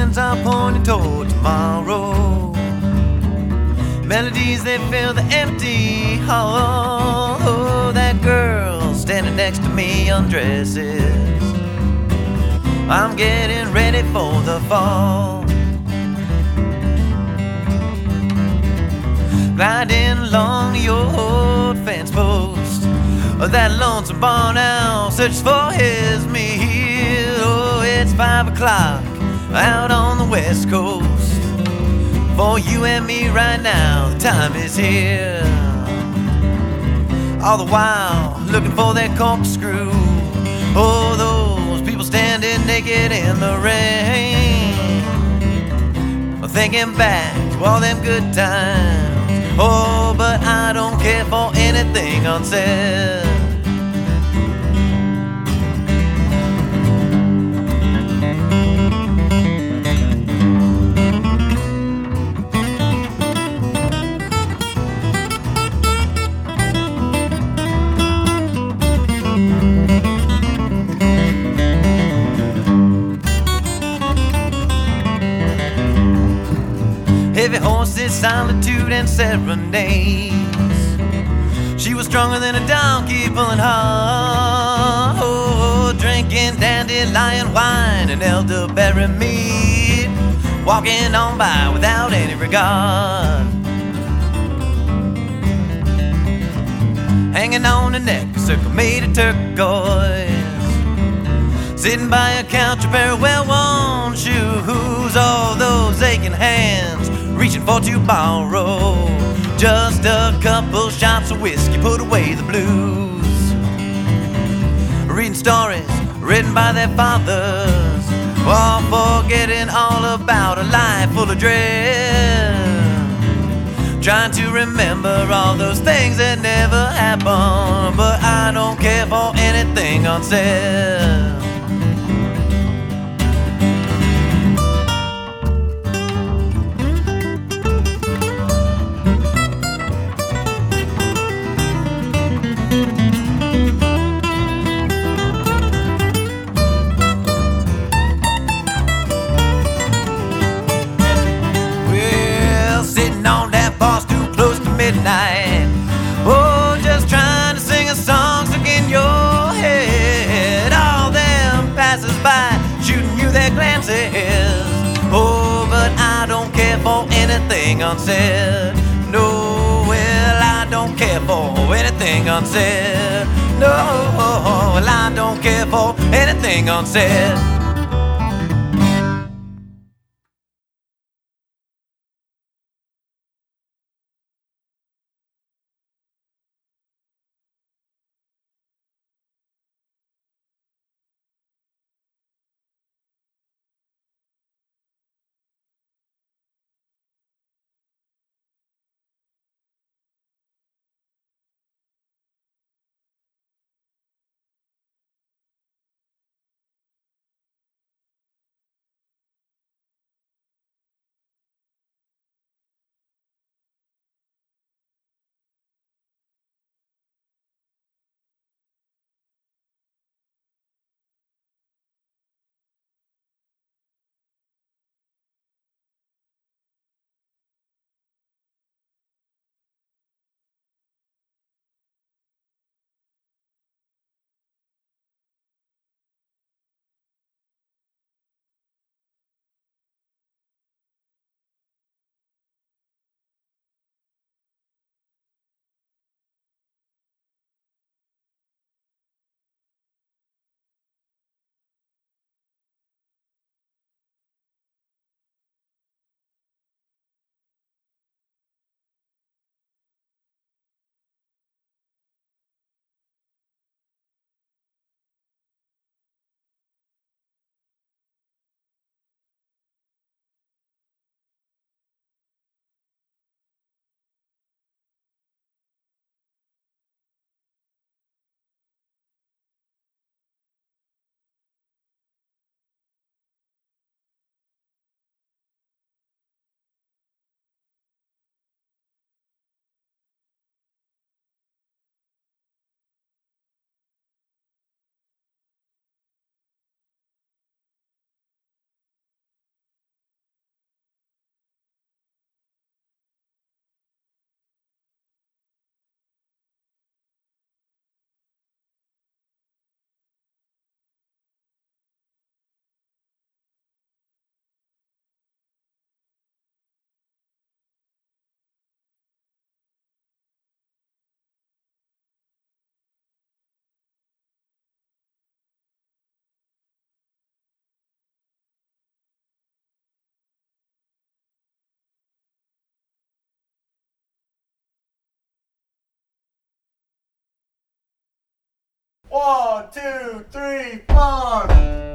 hands are pointing toward tomorrow. Melodies, they fill the empty hall. Oh, that girl standing next to me undresses. I'm getting ready for the fall. Gliding along the old fence post, that lonesome barn owl searches for his meal. Oh, it's 5 o'clock out on the west coast. For you and me right now, the time is here. All the while looking for that corkscrew. Oh, those people standing naked in the rain, thinking back to all them good times. Oh, but I don't care for anything unsaid. Heavy horses, solitude, and serenades. She was stronger than a donkey pulling hard. Oh, drinking dandelion wine and elderberry mead, walking on by without any regard. Hanging on her neck, a circle made of turquoise. Sitting by a couch, a pair of well-worn shoes. All those aching hands reaching for to borrow just a couple shots of whiskey, put away the blues. Reading stories written by their fathers, while forgetting all about a life full of dread. Trying to remember all those things that never happened, but I don't care for anything unsaid. Midnight, oh, just trying to sing a song stuck in your head. All them passers-by shooting you their glances. Oh, but I don't care for anything unsaid. No, well, I don't care for anything unsaid. No, well, I don't care for anything unsaid. 1, 2, 3, 4.